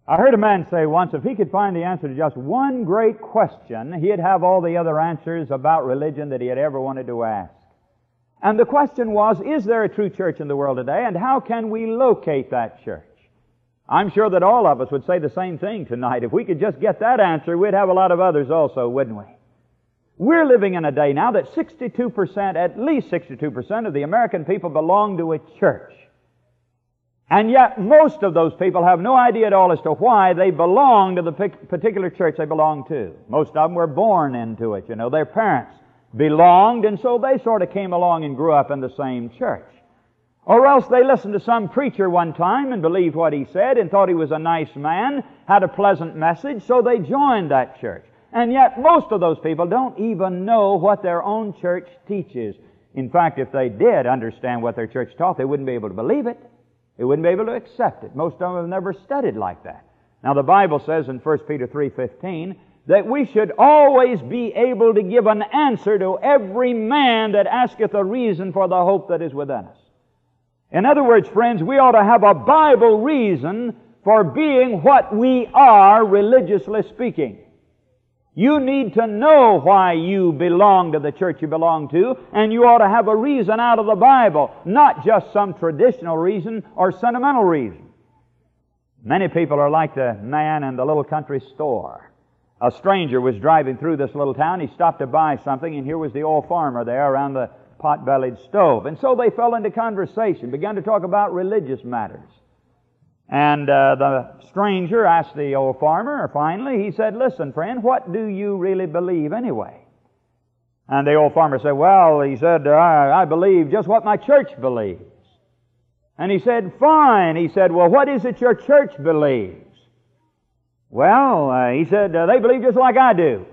I heard a man say once if he could find the answer to just one great question, he'd have all the other answers about religion that he had ever wanted to ask. And the question was, is there a true church in the world today, and how can we locate that church? I'm sure that all of us would say the same thing tonight. If we could just get that answer, we'd have a lot of others also, wouldn't we? We're living in a day now that 62%, at least 62% of the American people belong to a church. And yet most of those people have no idea at all as to why they belong to the particular church they belong to. Most of them were born into it, Their parents belonged, and so they sort of came along and grew up in the same church. Or else they listened to some preacher one time and believed what he said and thought he was a nice man, had a pleasant message, so they joined that church. And yet most of those people don't even know what their own church teaches. In fact, if they did understand what their church taught, they wouldn't be able to believe it. They wouldn't be able to accept it. Most of them have never studied like that. Now the Bible says in 1 Peter 3:15 that we should always be able to give an answer to every man that asketh a reason for the hope that is within us. In other words, friends, we ought to have a Bible reason for being what we are, religiously speaking. You need to know why you belong to the church you belong to, and you ought to have a reason out of the Bible, not just some traditional reason or sentimental reason. Many people are like the man in the little country store. A stranger was driving through this little town. He stopped to buy something, and here was the old farmer there around the pot-bellied stove. And so they fell into conversation, began to talk about religious matters. And the stranger asked the old farmer, finally, he said, "Listen, friend, what do you really believe anyway?" And the old farmer said, "Well," he said, I believe just what my church believes." And he said, "Fine." He said, "Well, what is it your church believes?" "Well," he said, "they believe just like I do."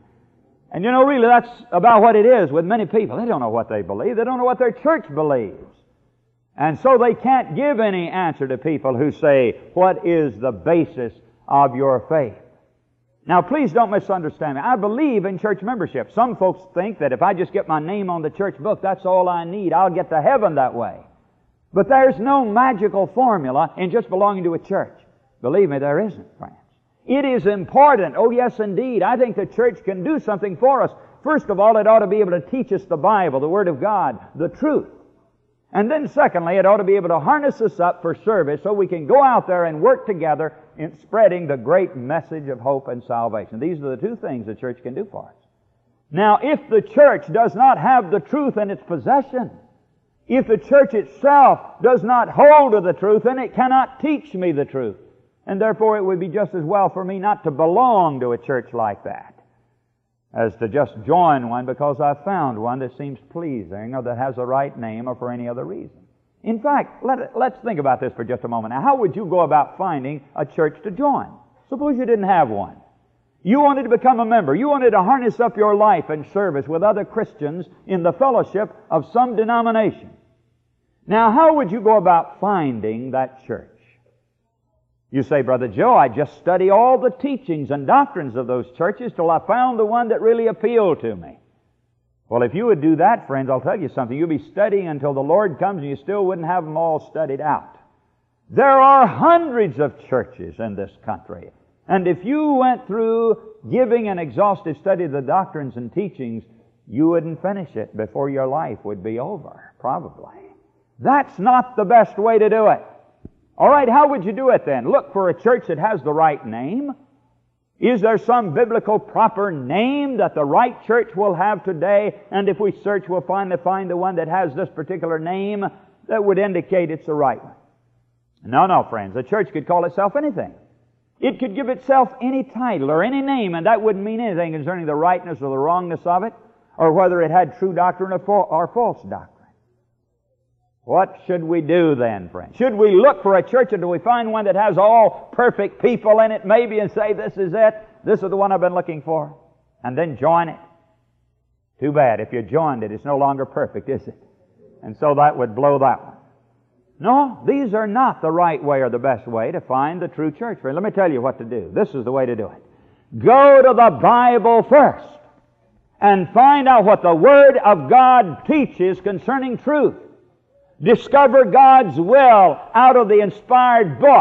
And really that's about what it is with many people. They don't know what they believe. They don't know what their church believes. And so they can't give any answer to people who say, "What is the basis of your faith?" Now, please don't misunderstand me. I believe in church membership. Some folks think that if I just get my name on the church book, that's all I need. I'll get to heaven that way. But there's no magical formula in just belonging to a church. Believe me, there isn't, friends. It is important. Oh, yes, indeed. I think the church can do something for us. First of all, it ought to be able to teach us the Bible, the Word of God, the truth. And then secondly, it ought to be able to harness us up for service so we can go out there and work together in spreading the great message of hope and salvation. These are the two things the church can do for us. Now, if the church does not have the truth in its possession, if the church itself does not hold to the truth, then it cannot teach me the truth. And therefore it would be just as well for me not to belong to a church like that as to just join one because I've found one that seems pleasing or that has the right name or for any other reason. In fact, let's think about this for just a moment. Now, how would you go about finding a church to join? Suppose you didn't have one. You wanted to become a member. You wanted to harness up your life and service with other Christians in the fellowship of some denomination. Now, how would you go about finding that church? You say, "Brother Joe, I just study all the teachings and doctrines of those churches till I found the one that really appealed to me." Well, if you would do that, friends, I'll tell you something. You'll be studying until the Lord comes and you still wouldn't have them all studied out. There are hundreds of churches in this country. And if you went through giving an exhaustive study of the doctrines and teachings, you wouldn't finish it before your life would be over, probably. That's not the best way to do it. All right, how would you do it then? Look for a church that has the right name. Is there some biblical proper name that the right church will have today? And if we search, we'll finally find the one that has this particular name that would indicate it's the right one. No, friends. A church could call itself anything. It could give itself any title or any name, and that wouldn't mean anything concerning the rightness or the wrongness of it, or whether it had true doctrine or false doctrine. What should we do then, friends? Should we look for a church until we find one that has all perfect people in it, maybe, and say, "This is it, this is the one I've been looking for," and then join it? Too bad. If you joined it, it's no longer perfect, is it? And so that would blow that one. No, these are not the right way or the best way to find the true church. Friend, let me tell you what to do. This is the way to do it. Go to the Bible first and find out what the Word of God teaches concerning truth. Discover God's will out of the inspired book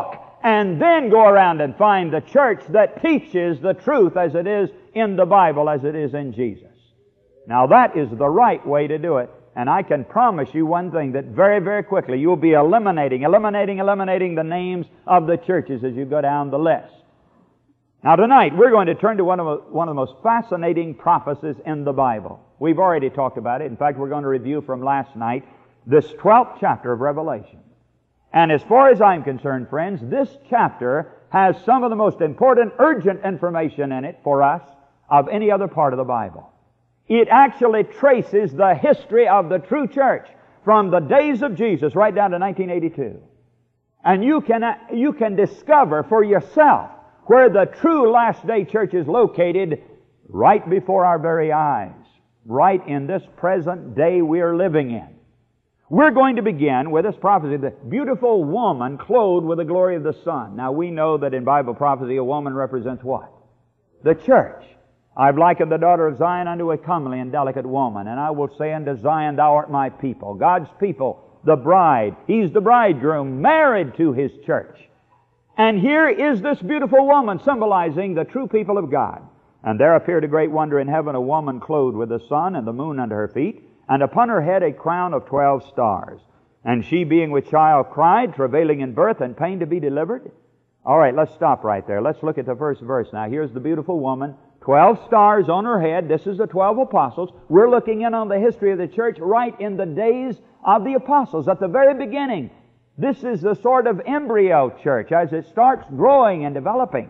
and then go around and find the church that teaches the truth as it is in the Bible, as it is in Jesus. Now that is the right way to do it. And I can promise you one thing, that very, very quickly you'll be eliminating the names of the churches as you go down the list. Now tonight we're going to turn to one of the most fascinating prophecies in the Bible. We've already talked about it. In fact, we're going to review from last night this 12th chapter of Revelation. And as far as I'm concerned, friends, this chapter has some of the most important, urgent information in it for us of any other part of the Bible. It actually traces the history of the true church from the days of Jesus right down to 1982. And you can discover for yourself where the true last-day church is located right before our very eyes, right in this present day we're living in. We're going to begin with this prophecy, the beautiful woman clothed with the glory of the sun. Now we know that in Bible prophecy a woman represents what? The church. I've likened the daughter of Zion unto a comely and delicate woman, and I will say unto Zion, thou art my people. God's people, the bride. He's the bridegroom, married to His church. And here is this beautiful woman symbolizing the true people of God. And there appeared a great wonder in heaven, a woman clothed with the sun and the moon under her feet, and upon her head a crown of 12 stars. And she, being with child, cried, travailing in birth and pain to be delivered. All right, let's stop right there. Let's look at the first verse now. Here's the beautiful woman, 12 stars on her head. This is the 12 apostles. We're looking in on the history of the church right in the days of the apostles, at the very beginning. This is the sort of embryo church as it starts growing and developing.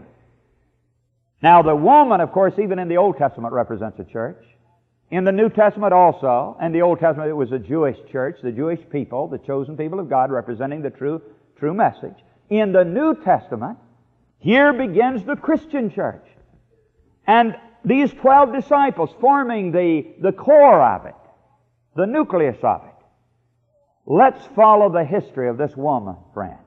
Now, the woman, of course, even in the Old Testament represents a church. In the New Testament also, and the Old Testament, it was a Jewish church, the Jewish people, the chosen people of God, representing the true message. In the New Testament, here begins the Christian church. And these 12 disciples forming the core of it, the nucleus of it. Let's follow the history of this woman, friends.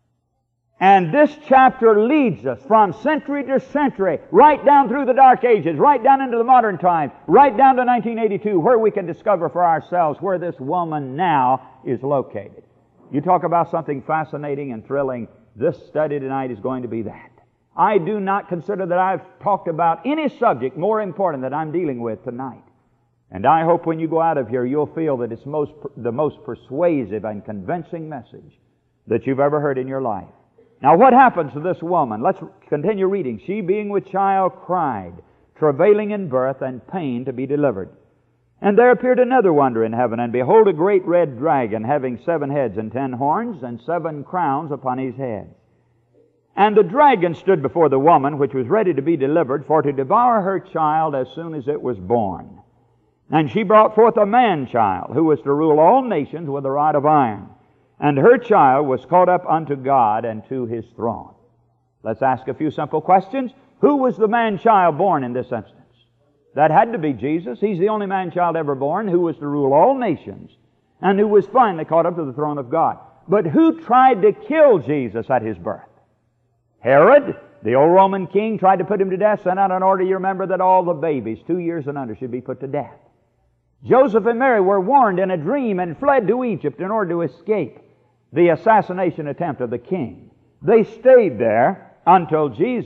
And this chapter leads us from century to century, right down through the Dark Ages, right down into the modern time, right down to 1982, where we can discover for ourselves where this woman now is located. You talk about something fascinating and thrilling, this study tonight is going to be that. I do not consider that I've talked about any subject more important that I'm dealing with tonight. And I hope when you go out of here, you'll feel that it's the most persuasive and convincing message that you've ever heard in your life. Now, what happens to this woman? Let's continue reading. She, being with child, cried, travailing in birth and pain to be delivered. And there appeared another wonder in heaven, and behold, a great red dragon, having 7 heads and 10 horns, and 7 crowns upon his head. And the dragon stood before the woman, which was ready to be delivered, for to devour her child as soon as it was born. And she brought forth a man-child, who was to rule all nations with a rod of iron. And her child was caught up unto God and to His throne. Let's ask a few simple questions. Who was the man-child born in this instance? That had to be Jesus. He's the only man-child ever born who was to rule all nations and who was finally caught up to the throne of God. But who tried to kill Jesus at His birth? Herod, the old Roman king, tried to put Him to death, sent out an order, you remember, that all the babies 2 years and under should be put to death. Joseph and Mary were warned in a dream and fled to Egypt in order to escape the assassination attempt of the king. They stayed there until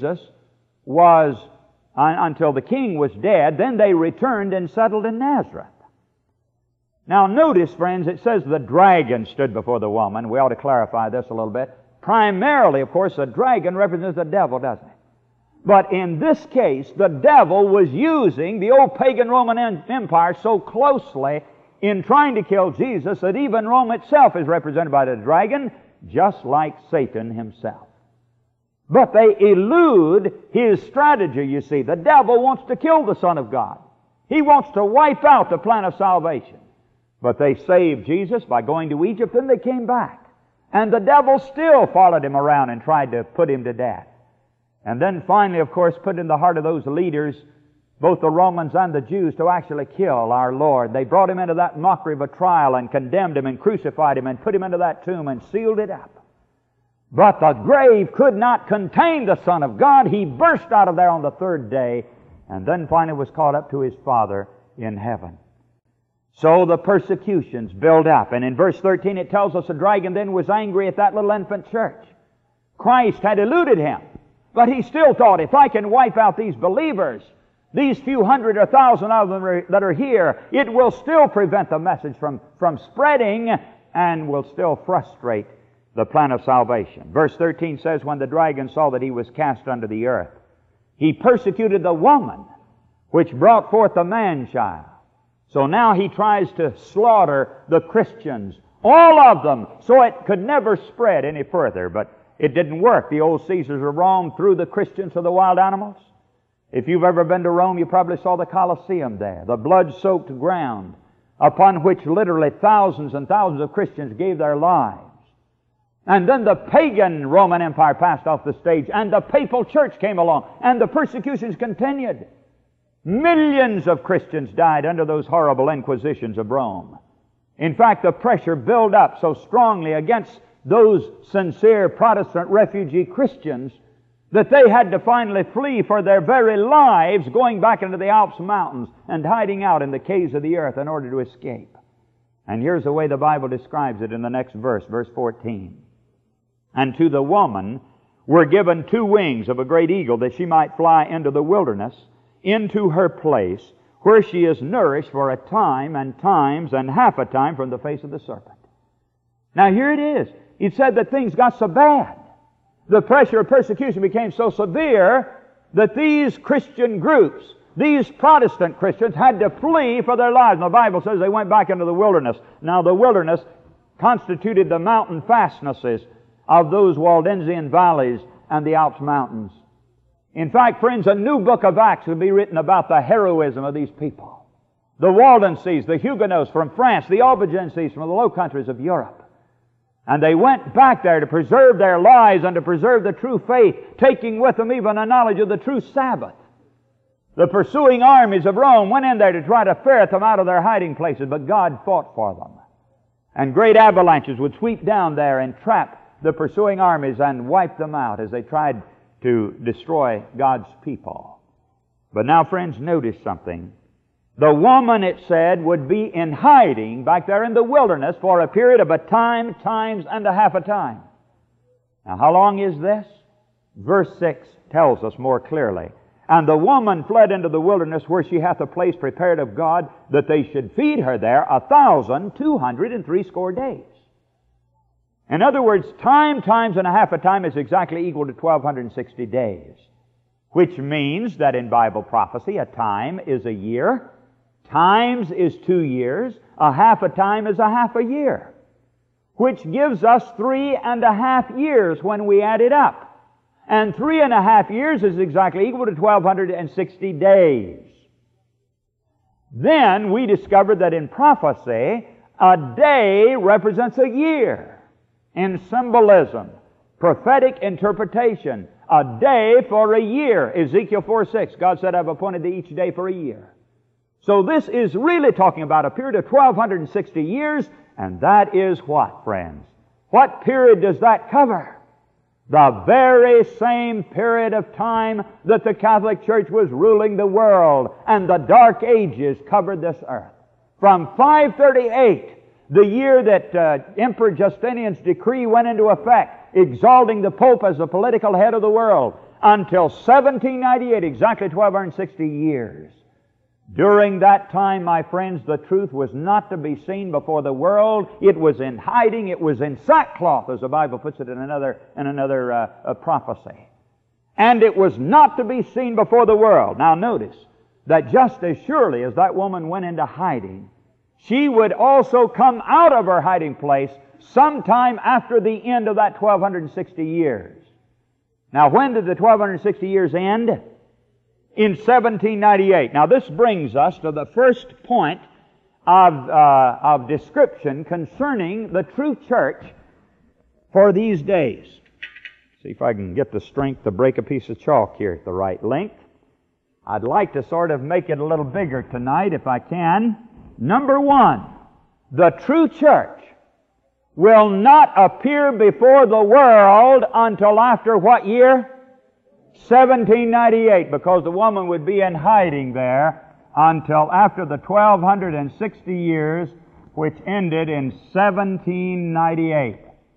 until the king was dead. Then they returned and settled in Nazareth. Now notice, friends, it says the dragon stood before the woman. We ought to clarify this a little bit. Primarily, of course, the dragon represents the devil, doesn't it? But in this case, the devil was using the old pagan Roman Empire so closely in trying to kill Jesus that even Rome itself is represented by the dragon, just like Satan himself. But they elude his strategy, you see. The devil wants to kill the Son of God. He wants to wipe out the plan of salvation. But they saved Jesus by going to Egypt, and they came back. And the devil still followed Him around and tried to put Him to death. And then finally, of course, put in the heart of those leaders, both the Romans and the Jews, to actually kill our Lord. They brought Him into that mockery of a trial and condemned Him and crucified Him and put Him into that tomb and sealed it up. But the grave could not contain the Son of God. He burst out of there on the 3rd day and then finally was caught up to His Father in heaven. So the persecutions build up. And in verse 13 it tells us the dragon then was angry at that little infant church, Christ had eluded him. But he still thought, if I can wipe out these believers, these few hundred or thousand of them that are here, it will still prevent the message from spreading and will still frustrate the plan of salvation. Verse 13 says, when the dragon saw that he was cast under the earth, he persecuted the woman which brought forth the man-child. So now he tries to slaughter the Christians, all of them, so it could never spread any further. But it didn't work. The old Caesars of Rome threw the Christians to the wild animals. If you've ever been to Rome, you probably saw the Colosseum there, the blood-soaked ground upon which literally thousands and thousands of Christians gave their lives. And then the pagan Roman Empire passed off the stage, and the papal church came along, and the persecutions continued. Millions of Christians died under those horrible inquisitions of Rome. In fact, the pressure built up so strongly against those sincere Protestant refugee Christians that they had to finally flee for their very lives, going back into the Alps mountains and hiding out in the caves of the earth in order to escape. And here's the way the Bible describes it in the next verse, verse 14. And to the woman were given 2 wings of a great eagle, that she might fly into the wilderness, into her place, where she is nourished for a time and times and half a time from the face of the serpent. Now here it is. It said that things got so bad. The pressure of persecution became so severe that these Christian groups, these Protestant Christians, had to flee for their lives. And the Bible says they went back into the wilderness. Now the wilderness constituted the mountain fastnesses of those Waldensian valleys and the Alps mountains. In fact, friends, a new book of Acts will be written about the heroism of these people. The Waldenses, the Huguenots from France, the Albigenses from the Low Countries of Europe. And they went back there to preserve their lives and to preserve the true faith, taking with them even a knowledge of the true Sabbath. The pursuing armies of Rome went in there to try to ferret them out of their hiding places, but God fought for them. And great avalanches would sweep down there and trap the pursuing armies and wipe them out as they tried to destroy God's people. But now, friends, notice something. The woman, it said, would be in hiding back there in the wilderness for a period of a time, times, and a half a time. Now, how long is this? Verse 6 tells us more clearly. And the woman fled into the wilderness, where she hath a place prepared of God, that they should feed her there 1,260 days. In other words, time, times, and a half a time is exactly equal to 1,260 days. Which means that in Bible prophecy, a time is a year. Times is 2 years. A half a time is a half a year. Which gives us 3.5 years when we add it up. And 3.5 years is exactly equal to 1,260 days. Then we discovered that in prophecy, a day represents a year. In symbolism, prophetic interpretation, a day for a year. Ezekiel 4:6, God said, I've appointed thee each day for a year. So this is really talking about a period of 1,260 years, and that is what, friends? What period does that cover? The very same period of time that the Catholic Church was ruling the world, and the Dark Ages covered this earth. From 538, the year that Emperor Justinian's decree went into effect, exalting the Pope as the political head of the world, until 1798, exactly 1,260 years. During that time, my friends, the truth was not to be seen before the world. It was in hiding. It was in sackcloth, as the Bible puts it in another prophecy. And it was not to be seen before the world. Now notice that just as surely as that woman went into hiding, she would also come out of her hiding place sometime after the end of that 1,260 years. Now, when did the 1,260 years end? In 1798. Now, this brings us to the first point of description concerning the true church for these days. See if I can get the strength to break a piece of chalk here at the right length. I'd like to sort of make it a little bigger tonight if I can. Number one, the true church will not appear before the world until after what year? 1798, because the woman would be in hiding there until after the 1,260 years, which ended in 1798.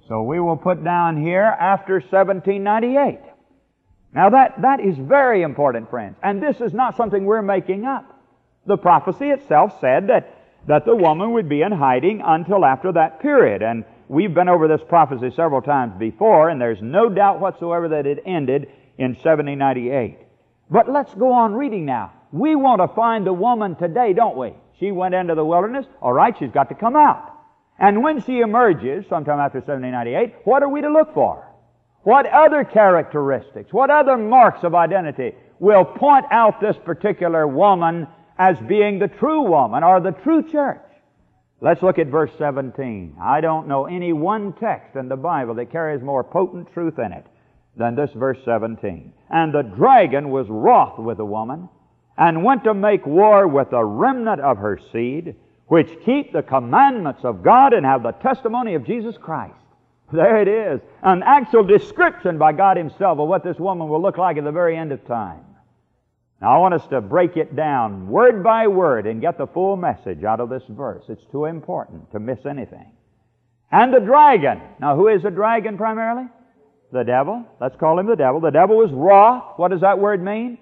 So we will put down here after 1798. Now that is very important, friends. And this is not something we're making up. The prophecy itself said that the woman would be in hiding until after that period. And we've been over this prophecy several times before, and there's no doubt whatsoever that it ended in 1798. But let's go on reading now. We want to find the woman today, don't we? She went into the wilderness. All right, she's got to come out. And when she emerges, sometime after 1798, what are we to look for? What other characteristics, what other marks of identity will point out this particular woman as being the true woman or the true church? Let's look at verse 17. I don't know any one text in the Bible that carries more potent truth in it than this verse 17. And the dragon was wroth with the woman, and went to make war with the remnant of her seed, which keep the commandments of God and have the testimony of Jesus Christ. There it is. An actual description by God Himself of what this woman will look like at the very end of time. Now I want us to break it down word by word and get the full message out of this verse. It's too important to miss anything. And the dragon. Now who is the dragon primarily? The devil. Let's call him the devil. The devil was wroth. What does that word mean?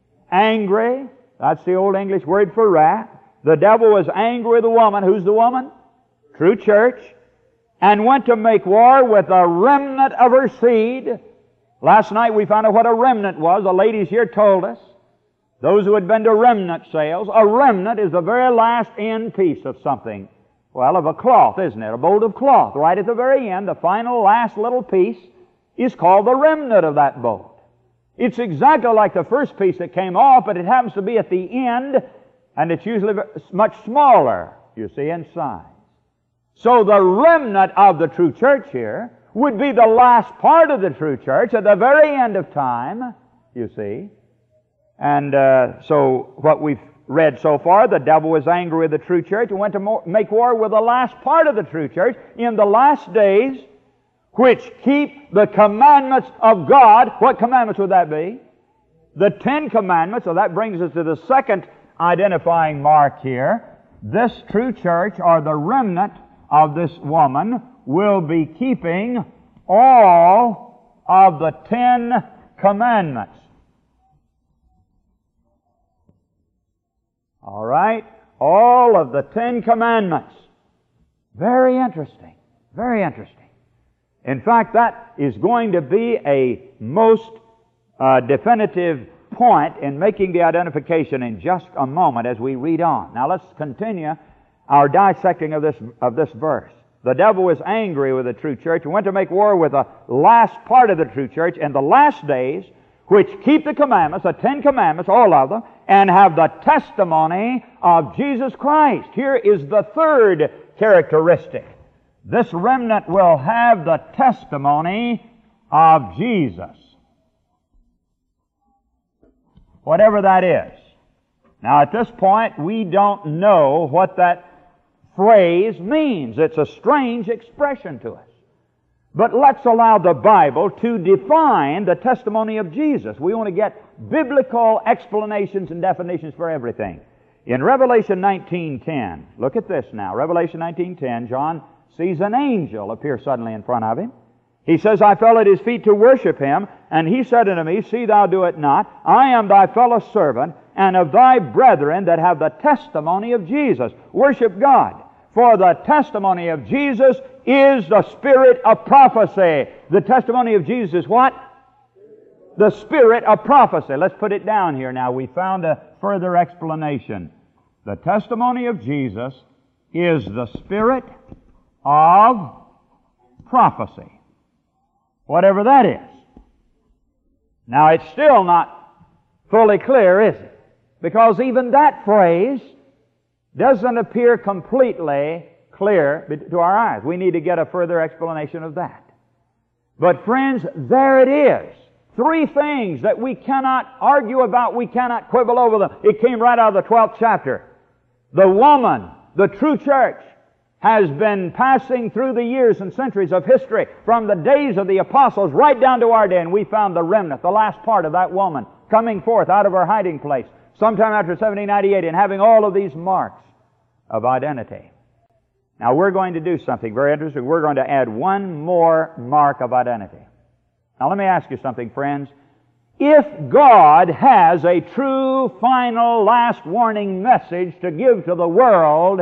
Angry. That's the old English word for wrath. The devil was angry with the woman. Who's the woman? True church. And went to make war with a remnant of her seed. Last night we found out what a remnant was. The ladies here told us. Those who had been to remnant sales, a remnant is the very last end piece of something. Well, of a cloth, isn't it? A bolt of cloth. Right at the very end, the final last little piece is called the remnant of that bolt. It's exactly like the first piece that came off, but it happens to be at the end, and it's usually much smaller, you see, in size. So the remnant of the true church here would be the last part of the true church at the very end of time, you see. And so what we've read so far, the devil was angry with the true church and went to make war with the last part of the true church in the last days, which keep the commandments of God. What commandments would that be? The 10 commandments. So that brings us to the second identifying mark here. This true church, or the remnant of this woman, will be keeping all of the 10 commandments. All right? All of the 10 commandments. Very interesting. Very interesting. In fact, that is going to be a most definitive point in making the identification in just a moment as we read on. Now let's continue our dissecting of this verse. The devil was angry with the true church and went to make war with the last part of the true church in the last days, which keep the commandments, the 10 commandments, all of them, and have the testimony of Jesus Christ. Here is the third characteristic. This remnant will have the testimony of Jesus. Whatever that is. Now at this point, we don't know what that phrase means. It's a strange expression to us. But let's allow the Bible to define the testimony of Jesus. We want to get biblical explanations and definitions for everything. In Revelation 19:10, look at this now. Revelation 19:10, John sees an angel appear suddenly in front of him. He says, I fell at his feet to worship him, and he said unto me, See thou do it not. I am thy fellow servant, and of thy brethren that have the testimony of Jesus. Worship God. For the testimony of Jesus is the spirit of prophecy. The testimony of Jesus is what? The spirit of prophecy. Let's put it down here now. We found a further explanation. The testimony of Jesus is the spirit of prophecy. Whatever that is. Now it's still not fully clear, is it? Because even that phrase doesn't appear completely clear to our eyes. We need to get a further explanation of that. But friends, there it is. Three things that we cannot argue about, we cannot quibble over them. It came right out of the 12th chapter. The woman, the true church, has been passing through the years and centuries of history from the days of the apostles right down to our day, and we found the remnant, the last part of that woman, coming forth out of her hiding place sometime after 1798 and having all of these marks of identity. Now we're going to do something very interesting. We're going to add one more mark of identity. Now let me ask you something, friends. If God has a true, final, last warning message to give to the world,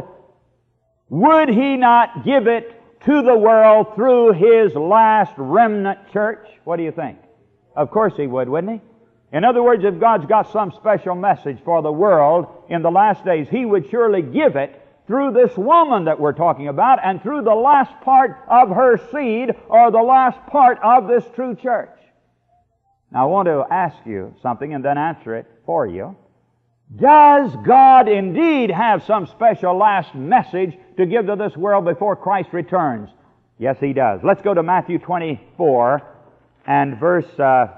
would He not give it to the world through His last remnant church? What do you think? Of course He would, wouldn't He? In other words, if God's got some special message for the world in the last days, He would surely give it through this woman that we're talking about and through the last part of her seed or the last part of this true church. Now I want to ask you something and then answer it for you. Does God indeed have some special last message to give to this world before Christ returns? Yes, He does. Let's go to Matthew 24 and verse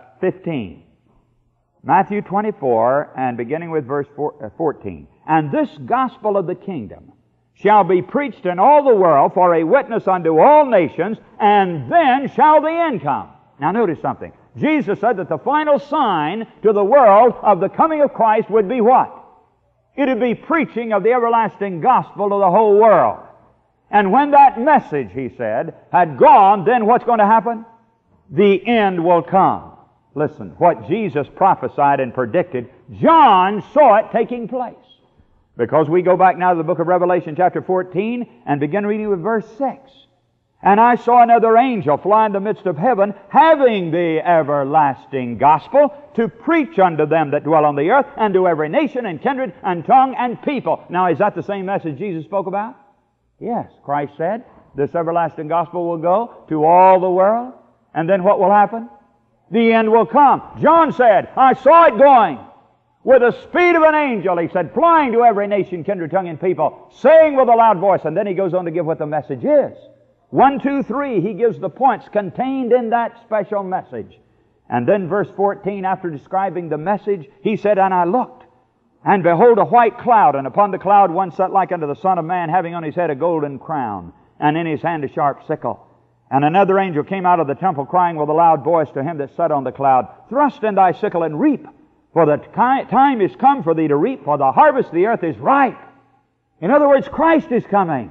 15. Matthew 24 and beginning with verse 14. And this gospel of the kingdom shall be preached in all the world for a witness unto all nations, and then shall the end come. Now notice something. Jesus said that the final sign to the world of the coming of Christ would be what? It would be preaching of the everlasting gospel to the whole world. And when that message, He said, had gone, then what's going to happen? The end will come. Listen, what Jesus prophesied and predicted, John saw it taking place. Because we go back now to the book of Revelation chapter 14 and begin reading with verse 6. And I saw another angel fly in the midst of heaven, having the everlasting gospel, to preach unto them that dwell on the earth, and to every nation and kindred and tongue and people. Now, is that the same message Jesus spoke about? Yes. Christ said, this everlasting gospel will go to all the world, and then what will happen? The end will come. John said, I saw it going with the speed of an angel, he said, flying to every nation, kindred, tongue, and people, saying with a loud voice, and then he goes on to give what the message is. 1, 2, 3, he gives the points contained in that special message. And then verse 14, after describing the message, he said, And I looked, and behold a white cloud, and upon the cloud one sat like unto the Son of Man, having on his head a golden crown, and in his hand a sharp sickle. And another angel came out of the temple, crying with a loud voice to him that sat on the cloud, Thrust in thy sickle and reap, for the time is come for thee to reap, for the harvest of the earth is ripe. In other words, Christ is coming.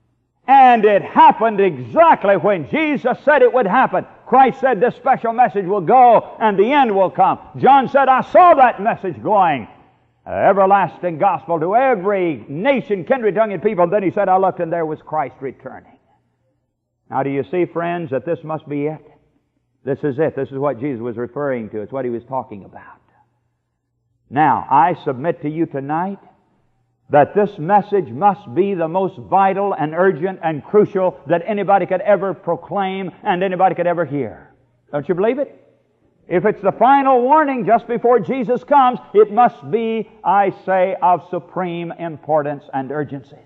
And it happened exactly when Jesus said it would happen. Christ said this special message will go and the end will come. John said, I saw that message going. Everlasting gospel to every nation, kindred, tongue, and people. And then he said, I looked and there was Christ returning. Now do you see, friends, that this must be it? This is it. This is what Jesus was referring to. It's what He was talking about. Now, I submit to you tonight that this message must be the most vital and urgent and crucial that anybody could ever proclaim and anybody could ever hear. Don't you believe it? If it's the final warning just before Jesus comes, it must be, I say, of supreme importance and urgency.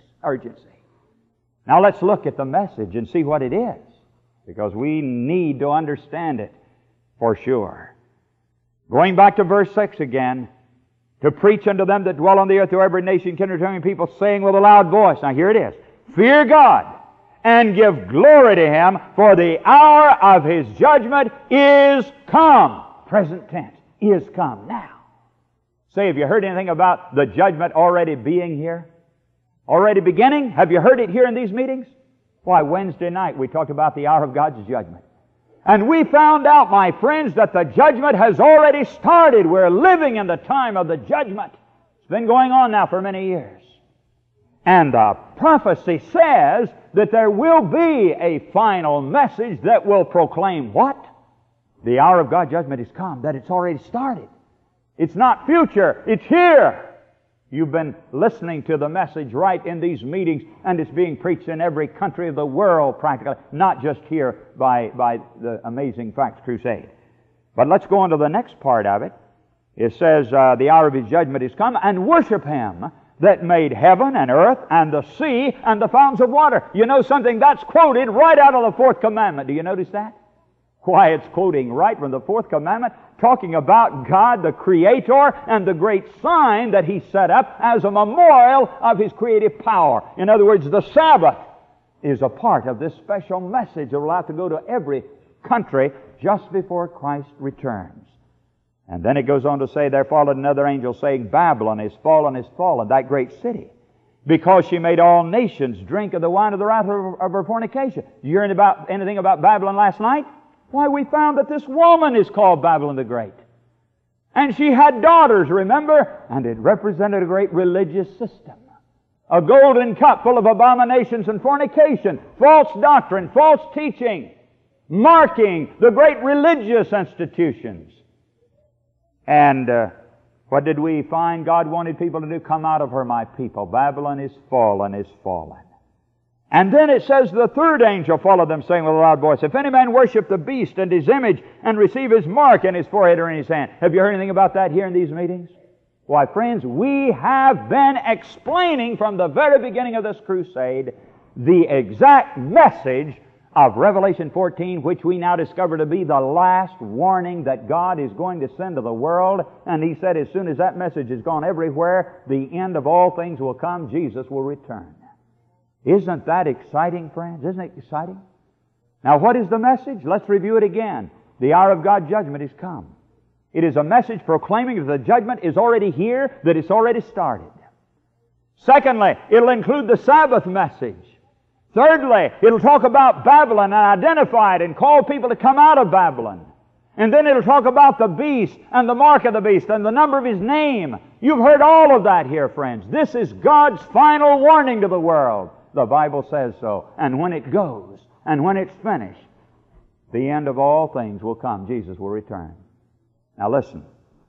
Now let's look at the message and see what it is, because we need to understand it for sure. Going back to verse 6 again, to preach unto them that dwell on the earth, to every nation, kindred, tongue, and people, saying with a loud voice. Now here it is. Fear God, and give glory to Him, for the hour of His judgment is come. Present tense, is come now. Say, have you heard anything about the judgment already being here? Already beginning? Have you heard it here in these meetings? Why, Wednesday night we talked about the hour of God's judgment. And we found out, my friends, that the judgment has already started. We're living in the time of the judgment. It's been going on now for many years. And the prophecy says that there will be a final message that will proclaim what? The hour of God's judgment is come, that it's already started. It's not future, it's here. You've been listening to the message right in these meetings, and it's being preached in every country of the world practically, not just here by the Amazing Facts Crusade. But let's go on to the next part of it. It says, the hour of His judgment is come, and worship Him that made heaven and earth and the sea and the fountains of water. You know something? That's quoted right out of the fourth commandment. Do you notice that? Why, it's quoting right from the fourth commandment, talking about God, the Creator, and the great sign that He set up as a memorial of His creative power. In other words, the Sabbath is a part of this special message that will have to go to every country just before Christ returns. And then it goes on to say, there followed another angel saying, Babylon is fallen, that great city. because she made all nations drink of the wine of the wrath of her fornication. Did you hear anything about Babylon last night? Why, we found that this woman is called Babylon the Great. And she had daughters, remember? And it represented a great religious system. A golden cup full of abominations and fornication, false doctrine, false teaching, marking the great religious institutions. And what did we find God wanted people to do? Come out of her, my people. Babylon is fallen, is fallen. And then it says the third angel followed them, saying with a loud voice, if any man worship the beast and his image and receive his mark in his forehead or in his hand. Have you heard anything about that here in these meetings? Why, friends, we have been explaining from the very beginning of this crusade the exact message of Revelation 14, which we now discover to be the last warning that God is going to send to the world. And He said as soon as that message is gone everywhere, the end of all things will come. Jesus will return. Isn't that exciting, friends? Isn't it exciting? Now, what is the message? Let's review it again. The hour of God's judgment has come. It is a message proclaiming that the judgment is already here, that it's already started. Secondly, it'll include the Sabbath message. Thirdly, it'll talk about Babylon and identify it and call people to come out of Babylon. And then it'll talk about the beast and the mark of the beast and the number of his name. You've heard all of that here, friends. This is God's final warning to the world. The Bible says so. And when it goes, and when it's finished, the end of all things will come. Jesus will return. Now listen.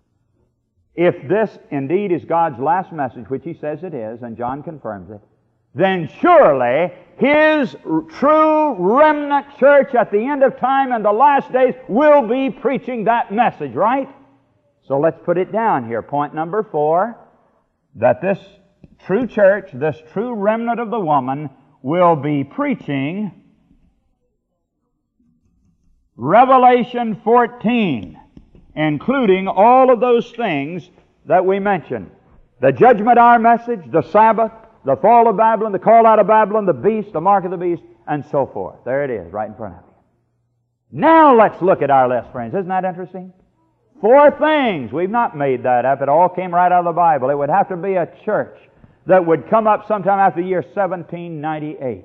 If this indeed is God's last message, which He says it is, and John confirms it, then surely His true remnant church at the end of time and the last days will be preaching that message, right? So let's put it down here. Point number 4, that this true church, this true remnant of the woman, will be preaching Revelation 14, including all of those things that we mentioned. The judgment hour message, the Sabbath, the fall of Babylon, the call out of Babylon, the beast, the mark of the beast, and so forth. There it is, right in front of you. Now let's look at our list, friends. Isn't that interesting? 4 things. We've not made that up. It all came right out of the Bible. It would have to be a church that would come up sometime after the year 1798.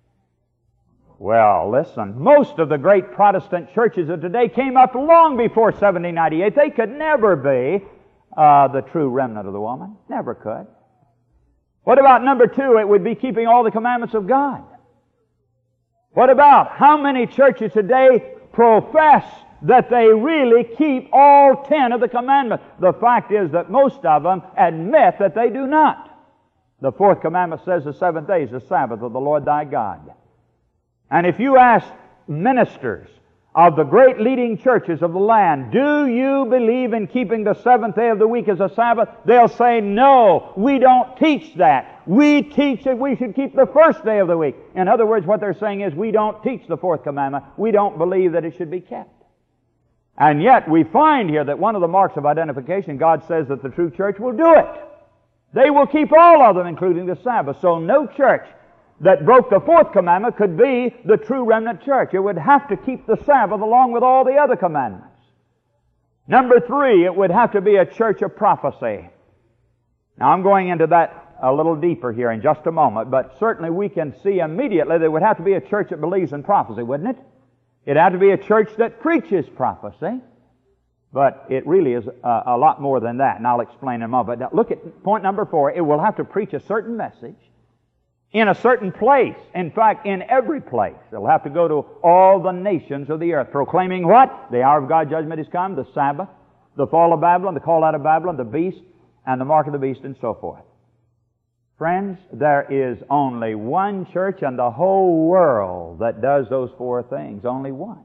Well, listen, most of the great Protestant churches of today came up long before 1798. They could never be the true remnant of the woman. Never could. What about number 2? It would be keeping all the commandments of God. What about how many churches today profess that they really keep all 10 of the commandments? The fact is that most of them admit that they do not. The 4th commandment says the 7th day is the Sabbath of the Lord thy God. And if you ask ministers of the great leading churches of the land, do you believe in keeping the 7th day of the week as a Sabbath? They'll say, no, we don't teach that. We teach that we should keep the 1st day of the week. In other words, what they're saying is we don't teach the 4th commandment. We don't believe that it should be kept. And yet we find here that one of the marks of identification, God says that the true church will do it. They will keep all of them, including the Sabbath. So no church that broke the 4th commandment could be the true remnant church. It would have to keep the Sabbath along with all the other commandments. Number 3, it would have to be a church of prophecy. Now I'm going into that a little deeper here in just a moment, but certainly we can see immediately there would have to be a church that believes in prophecy, wouldn't it? It'd have to be a church that preaches prophecy. But it really is a lot more than that, and I'll explain in a moment. Now look at point number 4. It will have to preach a certain message in a certain place. In fact, in every place. It'll have to go to all the nations of the earth, proclaiming what? The hour of God's judgment has come, the Sabbath, the fall of Babylon, the call out of Babylon, the beast, and the mark of the beast, and so forth. Friends, there is only one church in the whole world that does those 4 things. Only one.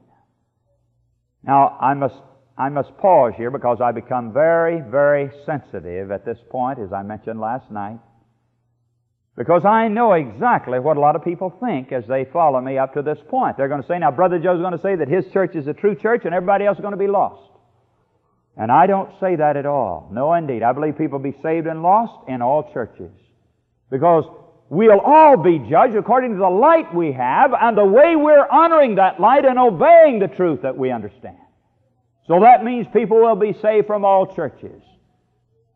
Now, I must pause here because I become very, very sensitive at this point, as I mentioned last night, because I know exactly what a lot of people think as they follow me up to this point. They're going to say, now, Brother Joe's going to say that his church is the true church and everybody else is going to be lost. And I don't say that at all. No, indeed. I believe people be saved and lost in all churches. Because we'll all be judged according to the light we have and the way we're honoring that light and obeying the truth that we understand. So that means people will be saved from all churches.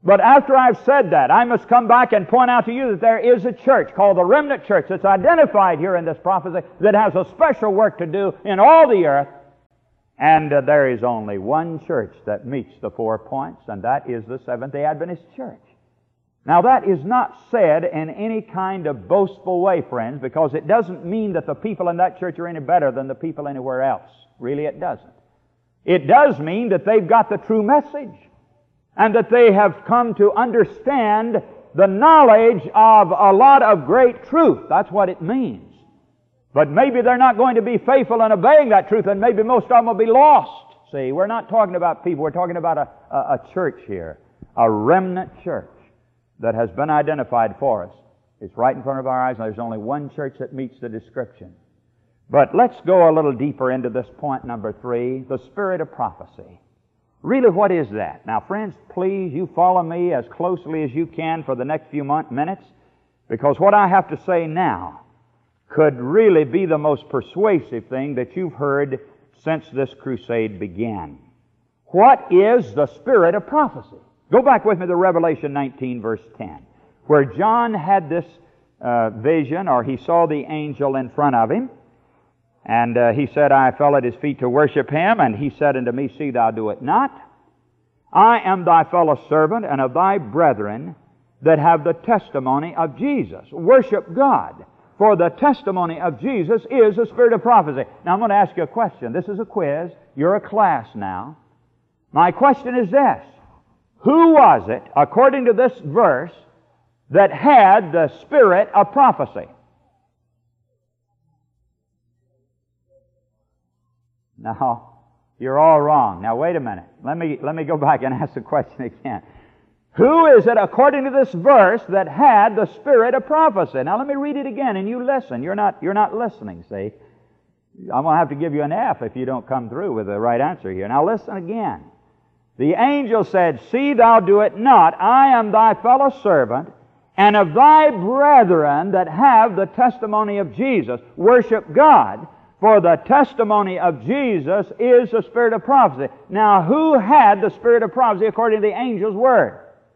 But after I've said that, I must come back and point out to you that there is a church called the Remnant Church that's identified here in this prophecy that has a special work to do in all the earth. And there is only one church that meets the 4 points, and that is the Seventh-day Adventist Church. Now, that is not said in any kind of boastful way, friends, because it doesn't mean that the people in that church are any better than the people anywhere else. Really, it doesn't. It does mean that they've got the true message, and that they have come to understand the knowledge of a lot of great truth. That's what it means. But maybe they're not going to be faithful in obeying that truth, and maybe most of them will be lost. See, we're not talking about people. We're talking about a church here, a remnant church that has been identified for us. It's right in front of our eyes, and there's only one church that meets the description. But let's go a little deeper into this point number 3, the spirit of prophecy. Really, what is that? Now, friends, please, you follow me as closely as you can for the next few minutes, because what I have to say now could really be the most persuasive thing that you've heard since this crusade began. What is the spirit of prophecy? Go back with me to Revelation 19, verse 10, where John had this vision, or he saw the angel in front of him, and he said, I fell at his feet to worship him, and he said unto me, See thou do it not. I am thy fellow servant and of thy brethren that have the testimony of Jesus. Worship God, for the testimony of Jesus is the spirit of prophecy. Now I'm going to ask you a question. This is a quiz. You're a class now. My question is this. Who was it, according to this verse, that had the spirit of prophecy? Now, you're all wrong. Now, wait a minute. Let me go back and ask the question again. Who is it, according to this verse, that had the spirit of prophecy? Now, let me read it again, and you listen. You're not listening, see? I'm going to have to give you an F if you don't come through with the right answer here. Now, listen again. The angel said, See thou do it not. I am thy fellow servant, and of thy brethren that have the testimony of Jesus. Worship God, for the testimony of Jesus is the spirit of prophecy. Now, who had the spirit of prophecy according to the angel's word?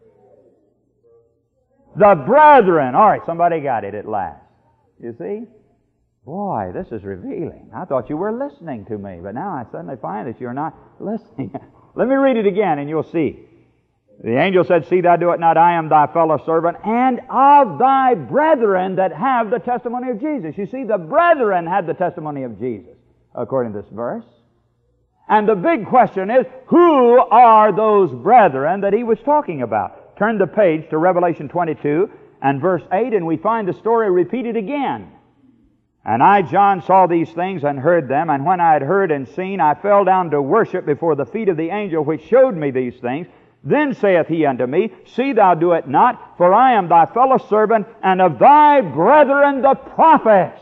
The brethren. All right, somebody got it at last. You see? Boy, this is revealing. I thought you were listening to me, but now I suddenly find that you're not listening. Let me read it again, and you'll see. The angel said, See thou do it not, I am thy fellow servant, and of thy brethren that have the testimony of Jesus. You see, the brethren had the testimony of Jesus, according to this verse. And the big question is, who are those brethren that he was talking about? Turn the page to Revelation 22 and verse 8, and we find the story repeated again. And I, John, saw these things and heard them, and when I had heard and seen, I fell down to worship before the feet of the angel which showed me these things. Then saith he unto me, See thou do it not, for I am thy fellow servant, and of thy brethren the prophets.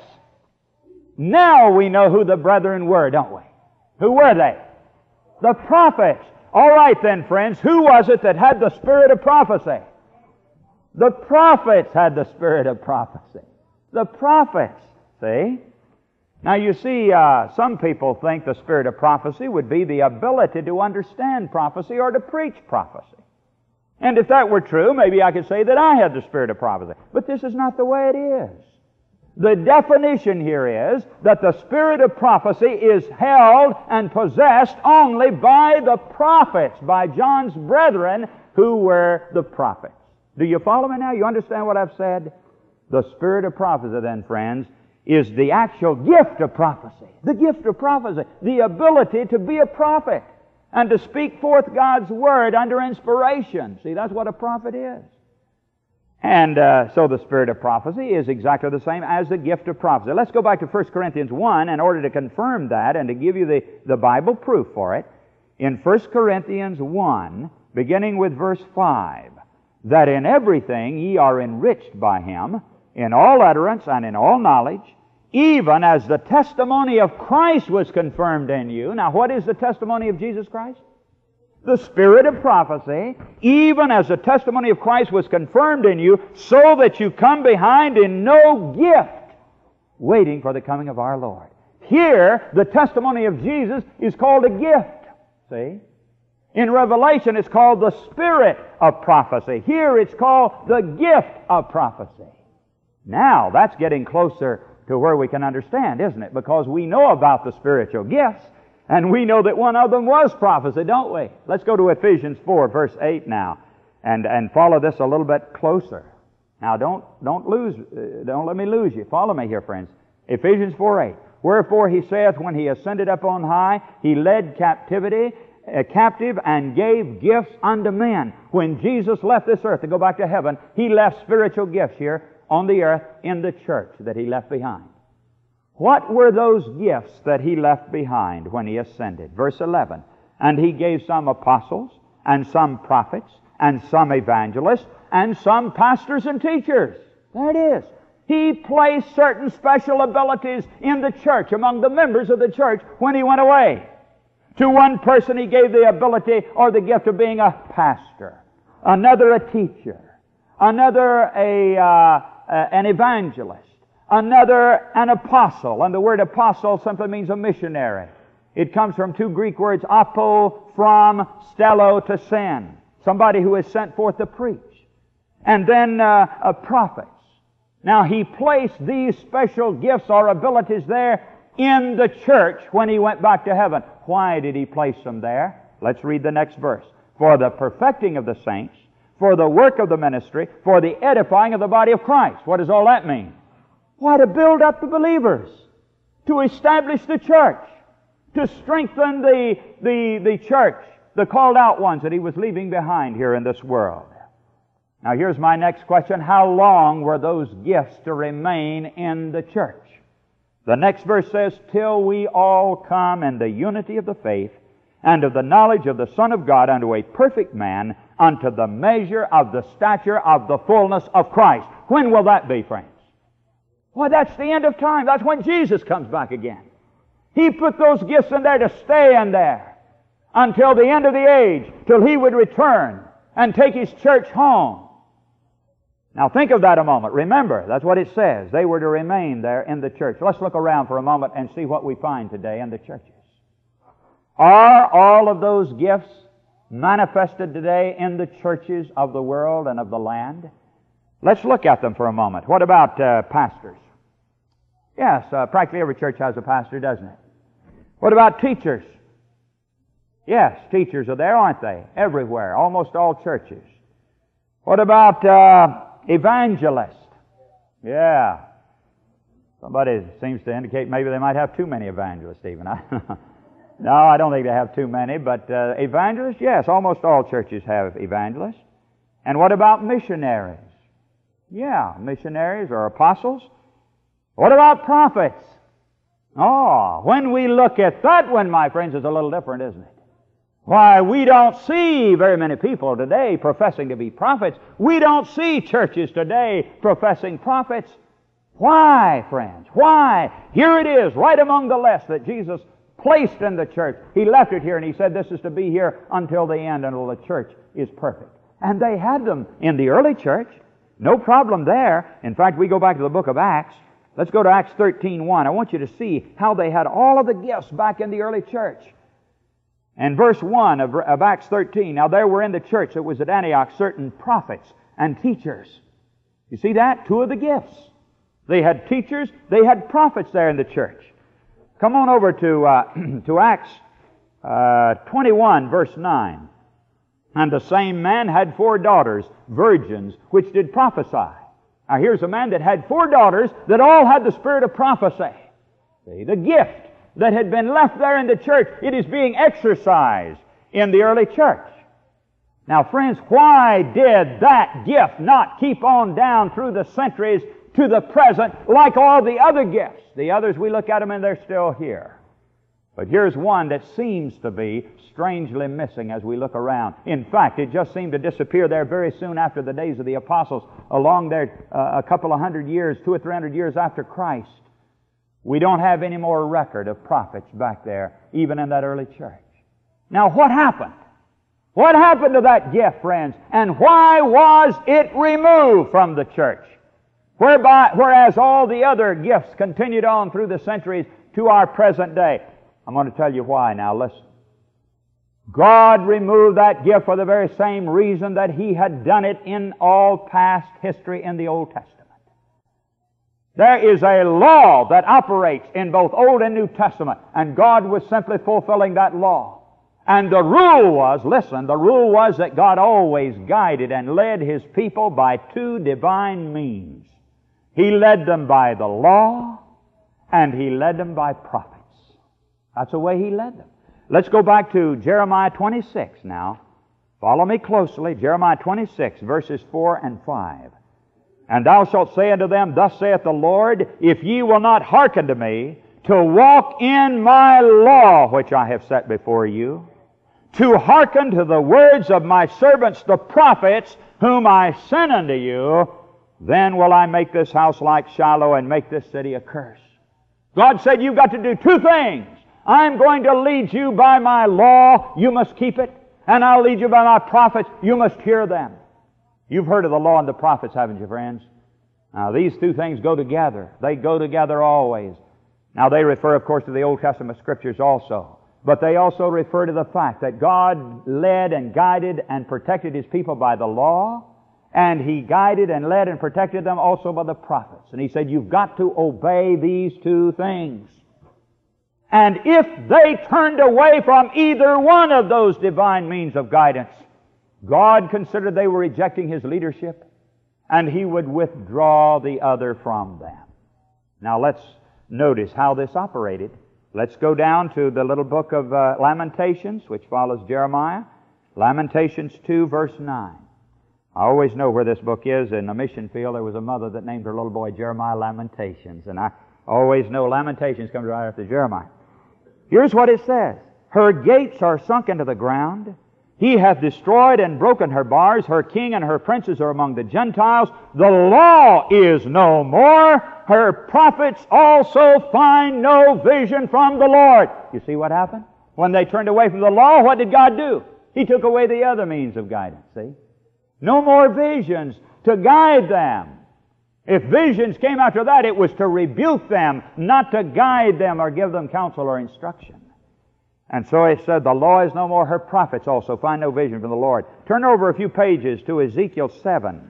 Now we know who the brethren were, don't we? Who were they? The prophets. All right then, friends, who was it that had the spirit of prophecy? The prophets had the spirit of prophecy. The prophets. See? Now you see, some people think the spirit of prophecy would be the ability to understand prophecy or to preach prophecy. And if that were true, maybe I could say that I had the spirit of prophecy. But this is not the way it is. The definition here is that the spirit of prophecy is held and possessed only by the prophets, by John's brethren who were the prophets. Do you follow me now? You understand what I've said? The spirit of prophecy then, friends, is the actual gift of prophecy. The gift of prophecy. The ability to be a prophet and to speak forth God's Word under inspiration. See, that's what a prophet is. And so the spirit of prophecy is exactly the same as the gift of prophecy. Let's go back to 1 Corinthians 1 in order to confirm that and to give you the Bible proof for it. In 1 Corinthians 1, beginning with verse 5, that in everything ye are enriched by Him, in all utterance and in all knowledge, even as the testimony of Christ was confirmed in you. Now, what is the testimony of Jesus Christ? The spirit of prophecy, even as the testimony of Christ was confirmed in you, so that you come behind in no gift, waiting for the coming of our Lord. Here, the testimony of Jesus is called a gift. See? In Revelation, it's called the spirit of prophecy. Here, it's called the gift of prophecy. Now, that's getting closer to where we can understand, isn't it? Because we know about the spiritual gifts, and we know that one of them was prophecy, don't we? Let's go to Ephesians 4, verse 8 now, and follow this a little bit closer. Now, don't let me lose you. Follow me here, friends. Ephesians 4:8. Wherefore he saith, when he ascended up on high, he led captive and gave gifts unto men. When Jesus left this earth to go back to heaven, he left spiritual gifts here on the earth in the church that he left behind. What were those gifts that he left behind when he ascended? Verse 11. And he gave some apostles, and some prophets, and some evangelists, and some pastors and teachers. There it is. He placed certain special abilities in the church, among the members of the church, when he went away. To one person he gave the ability or the gift of being a pastor, another a teacher, another an evangelist, another an apostle. And the word apostle simply means a missionary. It comes from two Greek words, apo, from, stello, to send. Somebody who is sent forth to preach. And then prophets. Now, he placed these special gifts or abilities there in the church when he went back to heaven. Why did he place them there? Let's read the next verse. For the perfecting of the saints, for the work of the ministry, for the edifying of the body of Christ. What does all that mean? Why, to build up the believers, to establish the church, to strengthen the church, the called out ones that he was leaving behind here in this world. Now here's my next question. How long were those gifts to remain in the church? The next verse says, till we all come in the unity of the faith and of the knowledge of the Son of God unto a perfect man, unto the measure of the stature of the fullness of Christ. When will that be, friends? Well, that's the end of time. That's when Jesus comes back again. He put those gifts in there to stay in there until the end of the age, till He would return and take His church home. Now think of that a moment. Remember, that's what it says. They were to remain there in the church. Let's look around for a moment and see what we find today in the churches. Are all of those gifts manifested today in the churches of the world and of the land? Let's look at them for a moment. What about pastors? Yes, practically every church has a pastor, doesn't it? What about teachers? Yes, teachers are there, aren't they? Everywhere, almost all churches. What about evangelist? Yeah. Somebody seems to indicate maybe they might have too many evangelists even. No, I don't think they have too many, but evangelists, yes, almost all churches have evangelists. And what about missionaries? Yeah, missionaries or apostles. What about prophets? Oh, when we look at that one, my friends, it's a little different, isn't it? Why, we don't see very many people today professing to be prophets. We don't see churches today professing prophets. Why, friends? Why? Here it is, right among the list that Jesus placed in the church. He left it here and He said this is to be here until the end, until the church is perfect. And they had them in the early church. No problem there. In fact, we go back to the book of Acts. Let's go to Acts 13:1. I want you to see how they had all of the gifts back in the early church. And verse 1 of Acts 13, now there were in the church that was at Antioch certain prophets and teachers. You see that? Two of the gifts. They had teachers, they had prophets there in the church. Come on over to Acts 21, verse 9. And the same man had 4 daughters, virgins, which did prophesy. Now here's a man that had 4 daughters that all had the spirit of prophecy. See, the gift that had been left there in the church, it is being exercised in the early church. Now, friends, why did that gift not keep on down through the centuries to the present like all the other gifts? The others, we look at them and they're still here. But here's one that seems to be strangely missing as we look around. In fact, it just seemed to disappear there very soon after the days of the apostles, along there a couple of hundred years, 200 or 300 years after Christ. We don't have any more record of prophets back there, even in that early church. Now, what happened? What happened to that gift, friends? And why was it removed from the church? Whereas all the other gifts continued on through the centuries to our present day. I'm going to tell you why now. Listen. God removed that gift for the very same reason that He had done it in all past history in the Old Testament. There is a law that operates in both Old and New Testament, and God was simply fulfilling that law. And the rule was, listen, the rule was that God always guided and led His people by two divine means. He led them by the law, and He led them by prophets. That's the way He led them. Let's go back to Jeremiah 26 now. Follow me closely. Jeremiah 26, verses 4 and 5. And thou shalt say unto them, Thus saith the Lord, If ye will not hearken to me, to walk in my law which I have set before you, to hearken to the words of my servants the prophets, whom I sent unto you, then will I make this house like Shiloh, and make this city a curse. God said, you've got to do two things. I'm going to lead you by my law, you must keep it, and I'll lead you by my prophets, you must hear them. You've heard of the law and the prophets, haven't you, friends? Now, these two things go together. They go together always. Now, they refer, of course, to the Old Testament Scriptures also. But they also refer to the fact that God led and guided and protected His people by the law, and He guided and led and protected them also by the prophets. And He said, you've got to obey these two things. And if they turned away from either one of those divine means of guidance, God considered they were rejecting His leadership, and He would withdraw the other from them. Now let's notice how this operated. Let's go down to the little book of Lamentations, which follows Jeremiah. Lamentations 2, verse 9. I always know where this book is. In the mission field, there was a mother that named her little boy Jeremiah Lamentations, and I always know Lamentations comes right after Jeremiah. Here's what it says. Her gates are sunk into the ground. He hath destroyed and broken her bars. Her king and her princes are among the Gentiles. The law is no more. Her prophets also find no vision from the Lord. You see what happened? When they turned away from the law, what did God do? He took away the other means of guidance, see? No more visions to guide them. If visions came after that, it was to rebuke them, not to guide them or give them counsel or instruction. And so it said, the law is no more, her prophets also find no vision from the Lord. Turn over a few pages to Ezekiel 7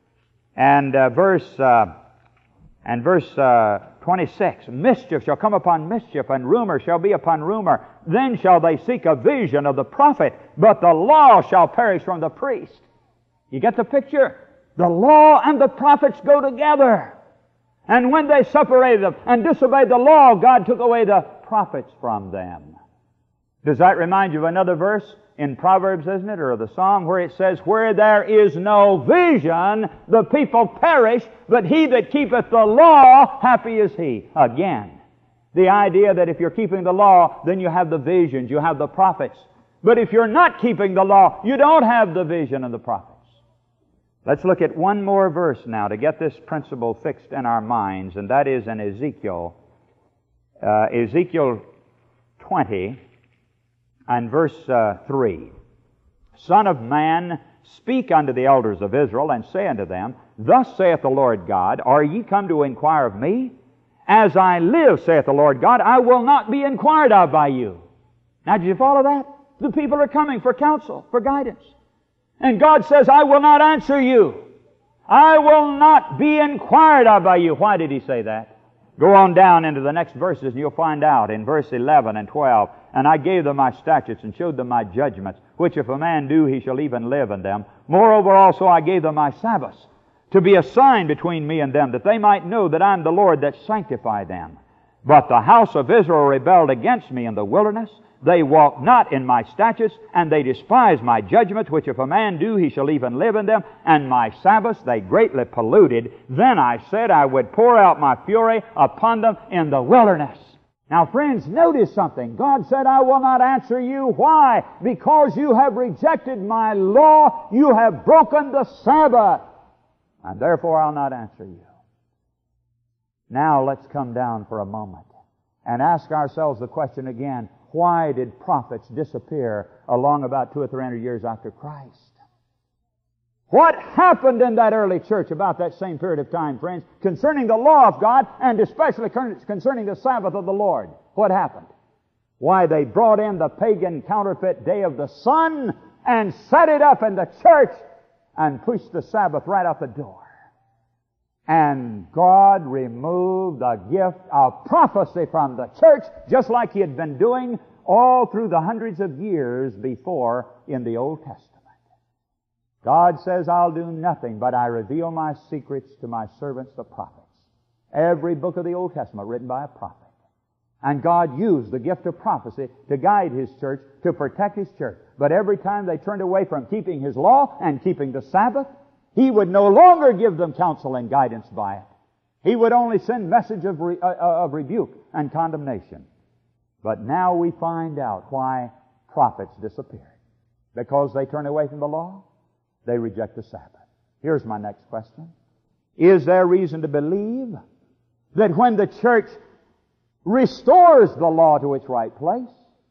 and verse 26. Mischief shall come upon mischief, and rumor shall be upon rumor. Then shall they seek a vision of the prophet, but the law shall perish from the priest. You get the picture? The law and the prophets go together. And when they separated them and disobeyed the law, God took away the prophets from them. Does that remind you of another verse in Proverbs, isn't it, or the Psalm, where it says, where there is no vision, the people perish, but he that keepeth the law, happy is he. Again, the idea that if you're keeping the law, then you have the visions, you have the prophets. But if you're not keeping the law, you don't have the vision and the prophets. Let's look at one more verse now to get this principle fixed in our minds, and that is in Ezekiel. Ezekiel 20 and verse 3. Son of man, speak unto the elders of Israel, and say unto them, Thus saith the Lord God, Are ye come to inquire of me? As I live, saith the Lord God, I will not be inquired of by you. Now, did you follow that? The people are coming for counsel, for guidance. And God says, I will not answer you. I will not be inquired of by you. Why did He say that? Go on down into the next verses and you'll find out in verse 11 and 12. And I gave them my statutes and showed them my judgments, which if a man do, he shall even live in them. Moreover also I gave them my Sabbaths, to be a sign between me and them, that they might know that I am the Lord that sanctify them. But the house of Israel rebelled against me in the wilderness. They walk not in my statutes, and they despise my judgments, which if a man do, he shall even live in them. And my Sabbaths they greatly polluted. Then I said I would pour out my fury upon them in the wilderness. Now, friends, notice something. God said, I will not answer you. Why? Because you have rejected my law. You have broken the Sabbath. And therefore I'll not answer you. Now let's come down for a moment and ask ourselves the question again. Why did prophets disappear along about 200 or 300 years after Christ? What happened in that early church about that same period of time, friends, concerning the law of God and especially concerning the Sabbath of the Lord? What happened? Why, they brought in the pagan counterfeit day of the sun and set it up in the church and pushed the Sabbath right out the door. And God removed the gift of prophecy from the church, just like He had been doing all through the hundreds of years before in the Old Testament. God says, I'll do nothing but I reveal my secrets to my servants, the prophets. Every book of the Old Testament written by a prophet. And God used the gift of prophecy to guide His church, to protect His church. But every time they turned away from keeping His law and keeping the Sabbath, He would no longer give them counsel and guidance by it. He would only send message of rebuke and condemnation. But now we find out why prophets disappeared. Because they turn away from the law, they reject the Sabbath. Here's my next question. Is there reason to believe that when the church restores the law to its right place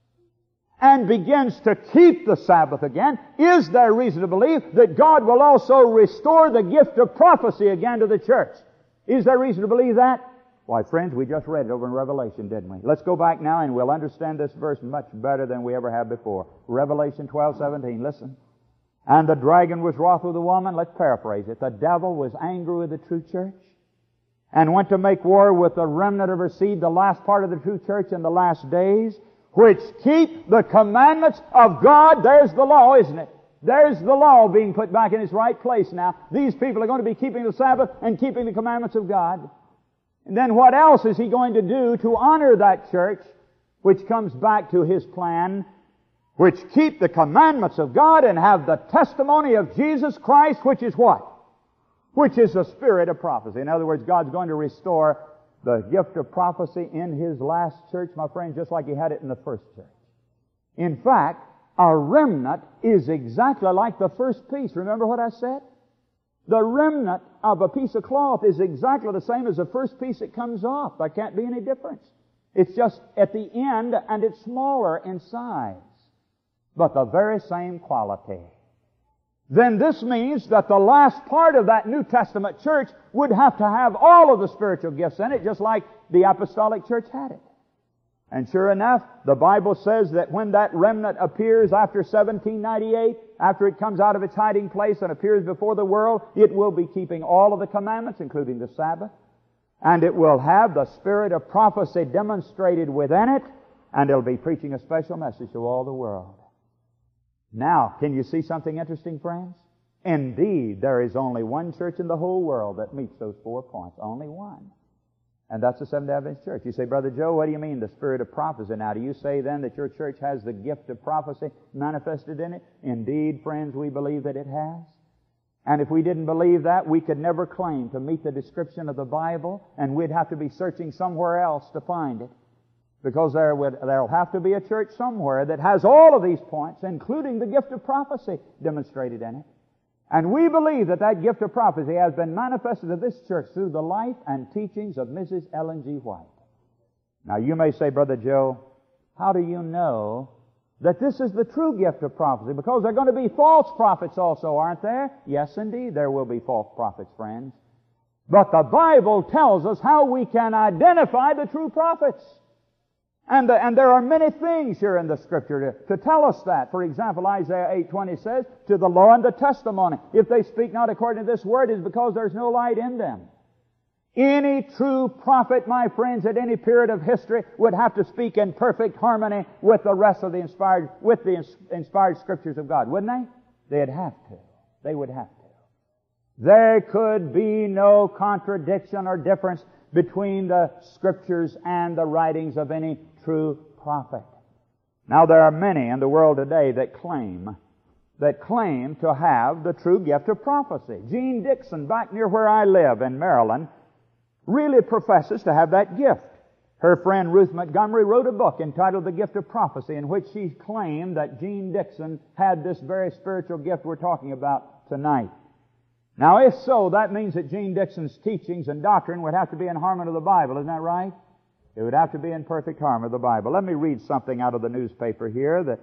and begins to keep the Sabbath again, is there reason to believe that God will also restore the gift of prophecy again to the church? Is there reason to believe that? Why, friends, we just read it over in Revelation, didn't we? Let's go back now and we'll understand this verse much better than we ever have before. Revelation 12:17, listen. And the dragon was wroth with the woman. Let's paraphrase it. The devil was angry with the true church and went to make war with the remnant of her seed, the last part of the true church in the last days, which keep the commandments of God. There's the law, isn't it? There's the law being put back in its right place now. These people are going to be keeping the Sabbath and keeping the commandments of God. And then what else is He going to do to honor that church, which comes back to His plan, which keep the commandments of God and have the testimony of Jesus Christ, which is what? Which is the spirit of prophecy. In other words, God's going to restore the gift of prophecy in His last church, my friend, just like He had it in the first church. In fact, a remnant is exactly like the first piece. Remember what I said? The remnant of a piece of cloth is exactly the same as the first piece that comes off. There can't be any difference. It's just at the end, and it's smaller in size, but the very same quality. Then this means that the last part of that New Testament church would have to have all of the spiritual gifts in it, just like the apostolic church had it. And sure enough, the Bible says that when that remnant appears after 1798, after it comes out of its hiding place and appears before the world, it will be keeping all of the commandments, including the Sabbath, and it will have the spirit of prophecy demonstrated within it, and it'll be preaching a special message to all the world. Now, can you see something interesting, friends? Indeed, there is only one church in the whole world that meets those 4 points. Only one. And that's the Seventh-day Adventist Church. You say, Brother Joe, what do you mean, the spirit of prophecy? Now, do you say then that your church has the gift of prophecy manifested in it? Indeed, friends, we believe that it has. And if we didn't believe that, we could never claim to meet the description of the Bible, and we'd have to be searching somewhere else to find it. Because there'll have to be a church somewhere that has all of these points, including the gift of prophecy demonstrated in it. And we believe that that gift of prophecy has been manifested to this church through the life and teachings of Mrs. Ellen G. White. Now you may say, Brother Joe, how do you know that this is the true gift of prophecy? Because there are going to be false prophets also, aren't there? Yes, indeed, there will be false prophets, friends. But the Bible tells us how we can identify the true prophets. And there are many things here in the Scripture to tell us that. For example, Isaiah 8:20 says, to the law and the testimony, if they speak not according to this word, it is because there's no light in them. Any true prophet, my friends, at any period of history would have to speak in perfect harmony with the rest of the inspired Scriptures of God, wouldn't they? They'd have to. They would have to. There could be no contradiction or difference between the Scriptures and the writings of any true prophet. Now, there are many in the world today that claim to have the true gift of prophecy. Jean Dixon, back near where I live in Maryland, really professes to have that gift. Her friend Ruth Montgomery wrote a book entitled The Gift of Prophecy, in which she claimed that Jean Dixon had this very spiritual gift we're talking about tonight. Now, if so, that means that Jean Dixon's teachings and doctrine would have to be in harmony with the Bible. Isn't that right? It would have to be in perfect harmony with the Bible. Let me read something out of the newspaper here that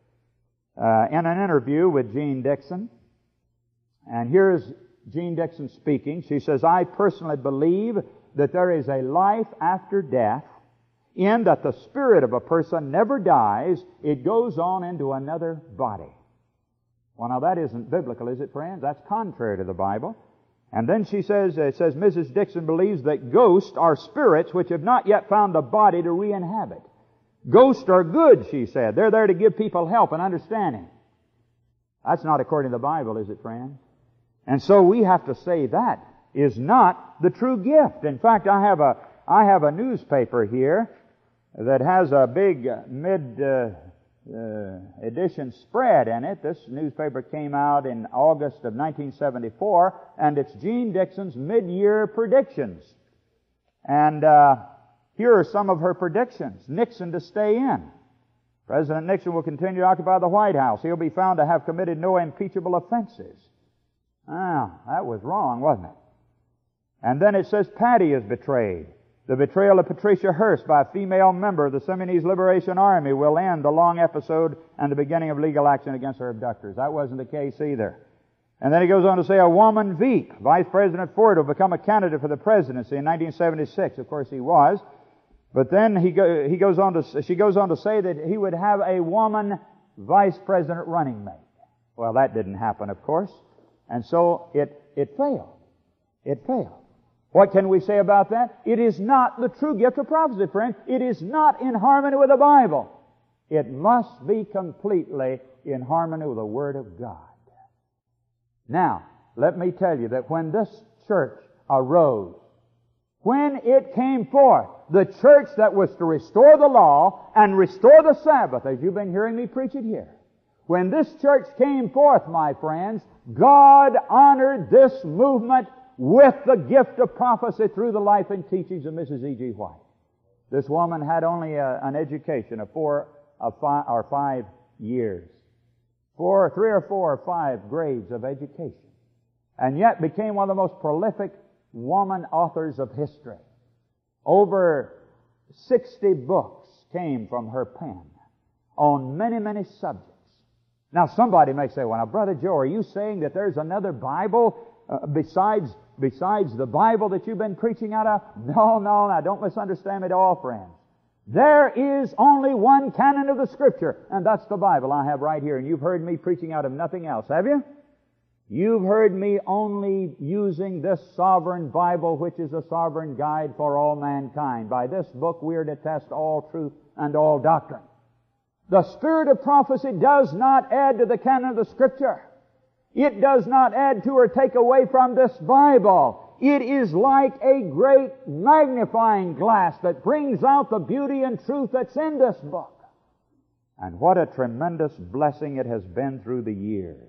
in an interview with Jean Dixon. And here's Jean Dixon speaking. She says, I personally believe that there is a life after death in that the spirit of a person never dies. It goes on into another body. Well, now that isn't biblical, is it, friends? That's contrary to the Bible. And then she says, Mrs. Dixon believes that ghosts are spirits which have not yet found a body to re-inhabit. Ghosts are good, she said. They're there to give people help and understanding. That's not according to the Bible, is it, friends? And so we have to say that is not the true gift. In fact, I have a newspaper here that has a big edition spread in it. This newspaper came out in August of 1974, and it's Jean Dixon's mid-year predictions. And here are some of her predictions. Nixon to stay in. President Nixon will continue to occupy the White House. He'll be found to have committed no impeachable offenses. Ah, that was wrong, wasn't it? And then it says Patty is betrayed. The betrayal of Patricia Hearst by a female member of the Seminole Liberation Army will end the long episode and the beginning of legal action against her abductors. That wasn't the case either. And then he goes on to say a woman Veep, Vice President Ford, will become a candidate for the presidency in 1976. Of course he was. But then she goes on to say that he would have a woman vice president running mate. Well, that didn't happen, of course. And so it failed. It failed. What can we say about that? It is not the true gift of prophecy, friend. It is not in harmony with the Bible. It must be completely in harmony with the Word of God. Now, let me tell you that when this church arose, when it came forth, the church that was to restore the law and restore the Sabbath, as you've been hearing me preach it here, when this church came forth, my friends, God honored this movement with the gift of prophecy through the life and teachings of Mrs. E.G. White. This woman had only an education of 4 or 5 years. 3 or 4 or 5 grades of education. And yet became one of the most prolific woman authors of history. Over 60 books came from her pen on many, many subjects. Now somebody may say, well, now, Brother Joe, are you saying that there's another Bible besides the Bible that you've been preaching out of? No, now don't misunderstand me at all, friends. There is only one canon of the Scripture, and that's the Bible I have right here. And you've heard me preaching out of nothing else, have you? You've heard me only using this sovereign Bible, which is a sovereign guide for all mankind. By this book we are to test all truth and all doctrine. The spirit of prophecy does not add to the canon of the Scripture. It does not add to or take away from this Bible. It is like a great magnifying glass that brings out the beauty and truth that's in this book. And what a tremendous blessing it has been through the years.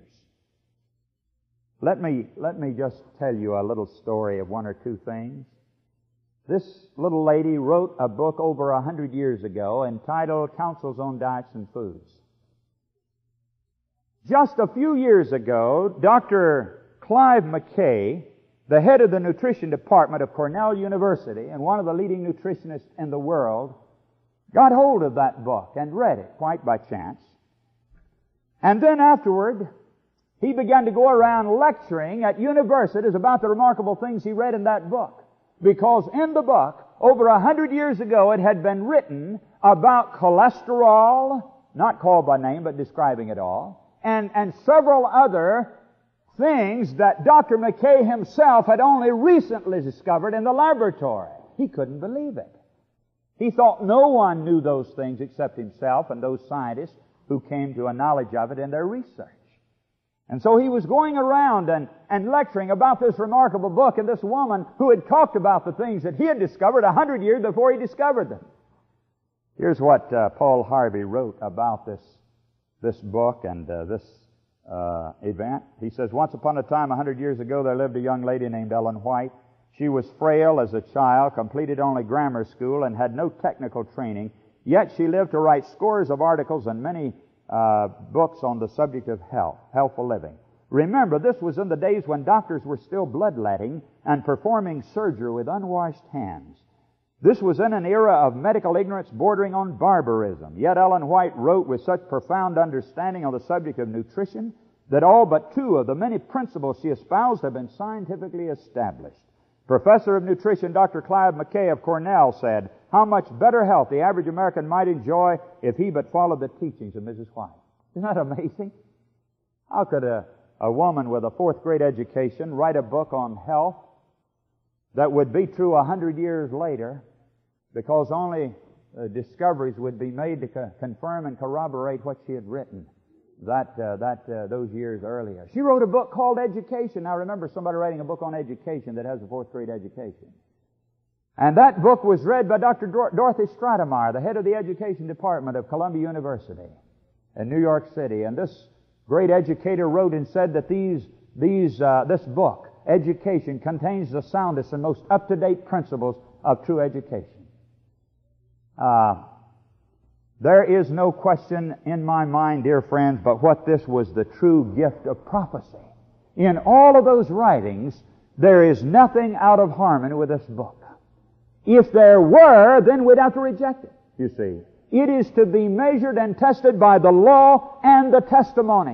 Let me just tell you a little story of 1 or 2 things. This little lady wrote a book over 100 years ago entitled Counsels on Diets and Foods. Just a few years ago, Dr. Clive McKay, the head of the nutrition department of Cornell University and one of the leading nutritionists in the world, got hold of that book and read it quite by chance. And then afterward, he began to go around lecturing at universities about the remarkable things he read in that book. Because in the book, over 100 years ago, it had been written about cholesterol, not called by name, but describing it all, and several other things that Dr. McKay himself had only recently discovered in the laboratory. He couldn't believe it. He thought no one knew those things except himself and those scientists who came to a knowledge of it in their research. And so he was going around and lecturing about this remarkable book and this woman who had talked about the things that he had discovered 100 years before he discovered them. Here's what Paul Harvey wrote about this book and this event. He says, once upon a time, 100 years ago, there lived a young lady named Ellen White. She was frail as a child, completed only grammar school, and had no technical training. Yet she lived to write scores of articles and many books on the subject of healthful living. Remember, this was in the days when doctors were still bloodletting and performing surgery with unwashed hands. This was in an era of medical ignorance bordering on barbarism. Yet Ellen White wrote with such profound understanding on the subject of nutrition that all but 2 of the many principles she espoused have been scientifically established. Professor of Nutrition Dr. Clive McKay of Cornell said, how much better health the average American might enjoy if he but followed the teachings of Mrs. White. Isn't that amazing? How could a woman with a fourth-grade education write a book on health that would be true 100 years later, because only discoveries would be made to confirm and corroborate what she had written those years earlier? She wrote a book called Education. Now remember, somebody writing a book on education that has a fourth-grade education. And that book was read by Dr. Dorothy Stratemeyer, the head of the education department of Columbia University in New York City. And this great educator wrote and said that this book, Education, contains the soundest and most up-to-date principles of true education. There is no question in my mind, dear friends, but what this was the true gift of prophecy. In all of those writings, there is nothing out of harmony with this book. If there were, then we'd have to reject it, you see. It is to be measured and tested by the law and the testimony.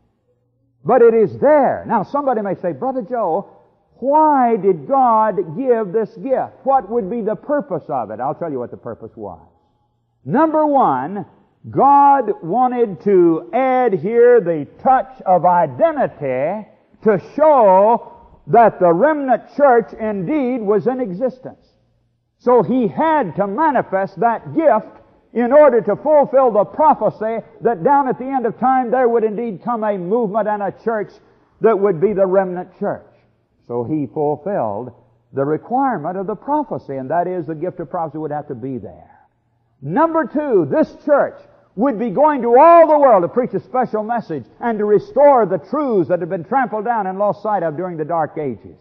But it is there. Now, somebody may say, Brother Joe, why did God give this gift? What would be the purpose of it? I'll tell you what the purpose was. Number one, God wanted to add here the touch of identity to show that the remnant church indeed was in existence. So He had to manifest that gift in order to fulfill the prophecy that down at the end of time there would indeed come a movement and a church that would be the remnant church. So He fulfilled the requirement of the prophecy, and that is the gift of prophecy would have to be there. Number two, this church would be going to all the world to preach a special message and to restore the truths that had been trampled down and lost sight of during the Dark Ages.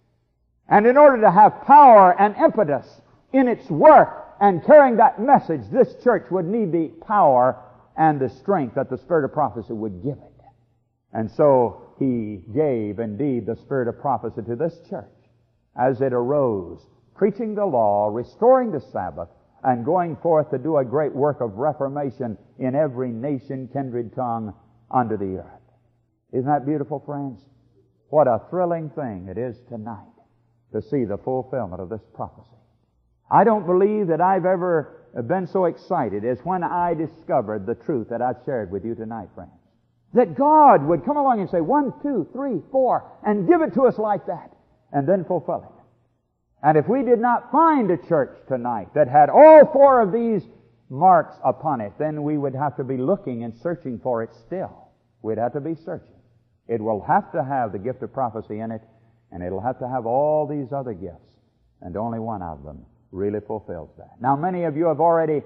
And in order to have power and impetus in its work and carrying that message, this church would need the power and the strength that the Spirit of prophecy would give it. And so He gave indeed the Spirit of prophecy to this church as it arose, preaching the law, restoring the Sabbath, and going forth to do a great work of reformation in every nation, kindred, tongue under the earth. Isn't that beautiful, friends? What a thrilling thing it is tonight to see the fulfillment of this prophecy. I don't believe that I've ever been so excited as when I discovered the truth that I've shared with you tonight, friends. That God would come along and say 1, 2, 3, 4, and give it to us like that, and then fulfill it. And if we did not find a church tonight that had all 4 of these marks upon it, then we would have to be looking and searching for it still. We'd have to be searching. It will have to have the gift of prophecy in it, and it'll have to have all these other gifts, and only one of them really fulfills that. Now, many of you have already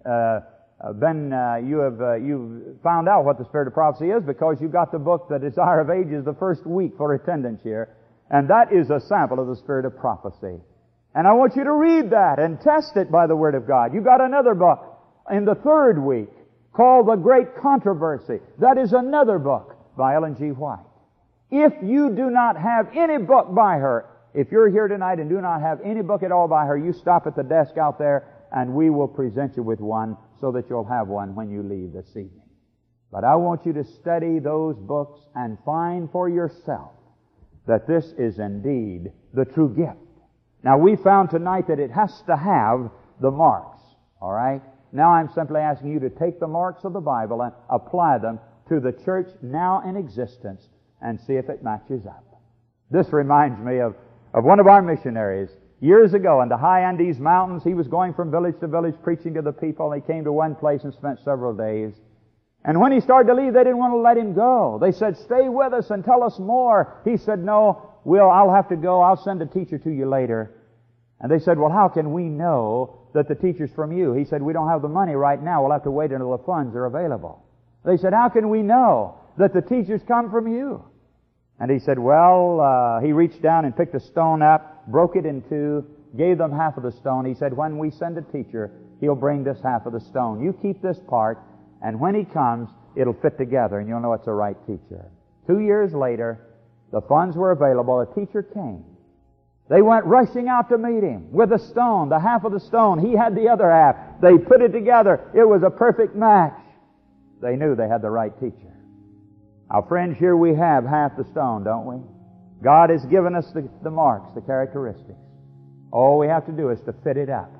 you've found out what the Spirit of prophecy is because you got the book, The Desire of Ages, the first week for attendance here, and that is a sample of the Spirit of prophecy. And I want you to read that and test it by the Word of God. You got another book in the third week called The Great Controversy. That is another book by Ellen G. White. If you do not have any book by her, if you're here tonight and do not have any book at all by her, you stop at the desk out there and we will present you with one so that you'll have one when you leave this evening. But I want you to study those books and find for yourself that this is indeed the true gift. Now, we found tonight that it has to have the marks, all right? Now I'm simply asking you to take the marks of the Bible and apply them to the church now in existence and see if it matches up. This reminds me of one of our missionaries. Years ago in the high Andes Mountains, he was going from village to village preaching to the people. He came to one place and spent several days. And when he started to leave, they didn't want to let him go. They said, "Stay with us and tell us more." He said, "No, I'll have to go. I'll send a teacher to you later." And they said, "Well, how can we know that the teacher's from you?" He said, "We don't have the money right now. We'll have to wait until the funds are available." They said, "How can we know that the teacher's come from you?" And he said, he reached down and picked a stone up, broke it in two, gave them half of the stone. He said, "When we send a teacher, he'll bring this half of the stone. You keep this part, and when he comes, it'll fit together, and you'll know it's the right teacher." 2 years later, the funds were available. A teacher came. They went rushing out to meet him with a stone, the half of the stone. He had the other half. They put it together. It was a perfect match. They knew they had the right teacher. Now, friends, here we have half the stone, don't we? God has given us the marks, the characteristics. All we have to do is to fit it up.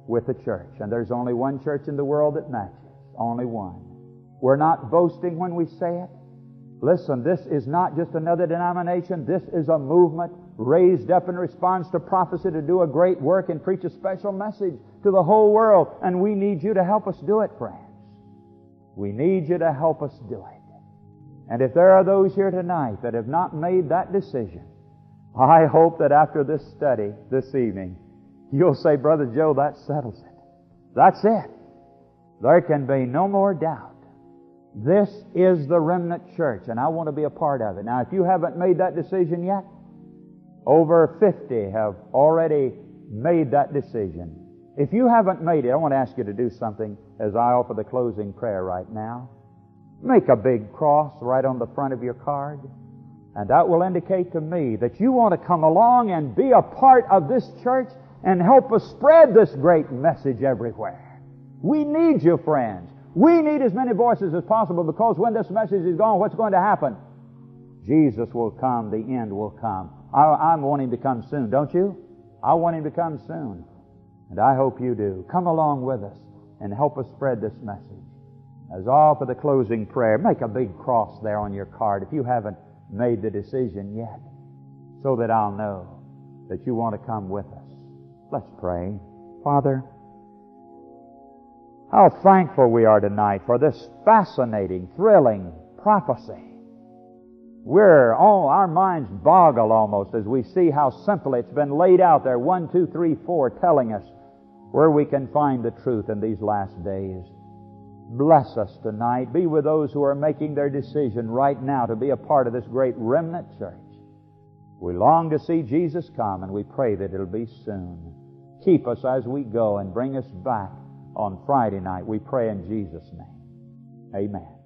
with the church. And there's only one church in the world that matches. Only one. We're not boasting when we say it. Listen, this is not just another denomination. This is a movement raised up in response to prophecy to do a great work and preach a special message to the whole world. And we need you to help us do it, friends. We need you to help us do it. And if there are those here tonight that have not made that decision, I hope that after this study this evening, you'll say, Brother Joe, that settles it. That's it. There can be no more doubt. This is the remnant church, and I want to be a part of it. Now, if you haven't made that decision yet, over 50 have already made that decision. If you haven't made it, I want to ask you to do something as I offer the closing prayer right now. Make a big cross right on the front of your card, and that will indicate to me that you want to come along and be a part of this church and help us spread this great message everywhere. We need you, friends. We need as many voices as possible, because when this message is gone, what's going to happen? Jesus will come. The end will come. I want Him to come soon, don't you? I want Him to come soon. And I hope you do. Come along with us and help us spread this message. As I offer the closing prayer, make a big cross there on your card if you haven't made the decision yet, so that I'll know that you want to come with us. Let's pray. Father, how thankful we are tonight for this fascinating, thrilling prophecy. Our minds boggle almost as we see how simply it's been laid out there, 1, 2, 3, 4, telling us where we can find the truth in these last days. Bless us tonight. Be with those who are making their decision right now to be a part of this great remnant church. We long to see Jesus come, and we pray that it'll be soon. Keep us as we go and bring us back on Friday night. We pray in Jesus' name. Amen.